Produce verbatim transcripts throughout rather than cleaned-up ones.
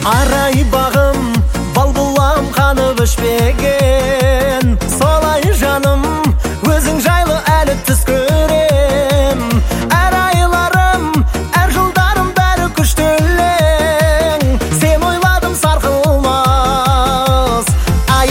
Арай бағым, бал бұлам қанып өшпеген. Солай жаным, өзің жайлы әлі түс көрем. Әр айларым, әр жылдарым бәрі күштілең. Сен ойладым сарқылмас, ай,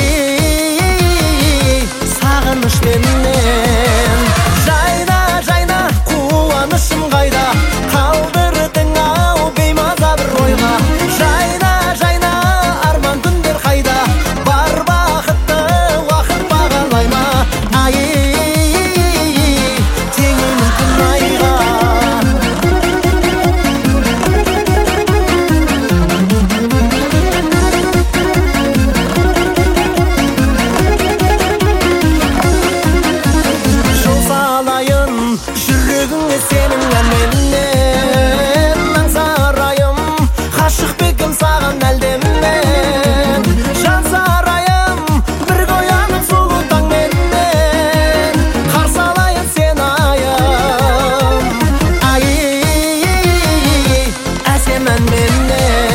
сағынышменен. Жайна, жайна, қуанышым қайда, қалдырдың ау беймаза бір ойға. Жайна, жайна, арман күндер қайда, бар бақытты уақыт бағалай ма. Ай, теңеймін күн айға. Жол салайын жүрегіңе сенің әнменен. Аңсарайым, ғашық бекем саған әлдемен. Жан сарайым, бірге оянып сұлу таңменен. Қарсы алайын сен айым, ай, әсем әнменен.